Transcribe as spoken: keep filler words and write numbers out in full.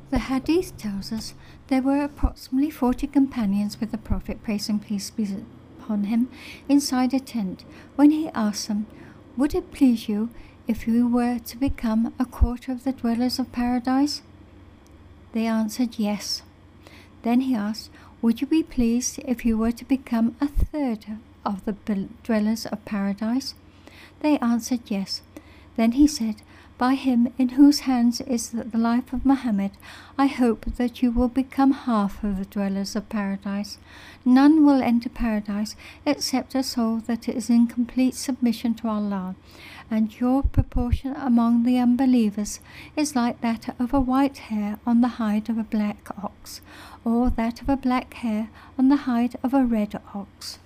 The Hadith tells us there were approximately forty companions with the Prophet, praise and peace be upon him, inside a tent, when he asked them, "Would it please you if you were to become a quarter of the dwellers of paradise?" They answered yes. Then he asked, "Would you be pleased if you were to become a third of the dwellers of paradise?" They answered yes. Then he said, "By him in whose hands is the life of Muhammad, I hope that you will become half of the dwellers of paradise. None will enter paradise except a soul that is in complete submission to Allah, and your proportion among the unbelievers is like that of a white hair on the hide of a black ox, or that of a black hair on the hide of a red ox."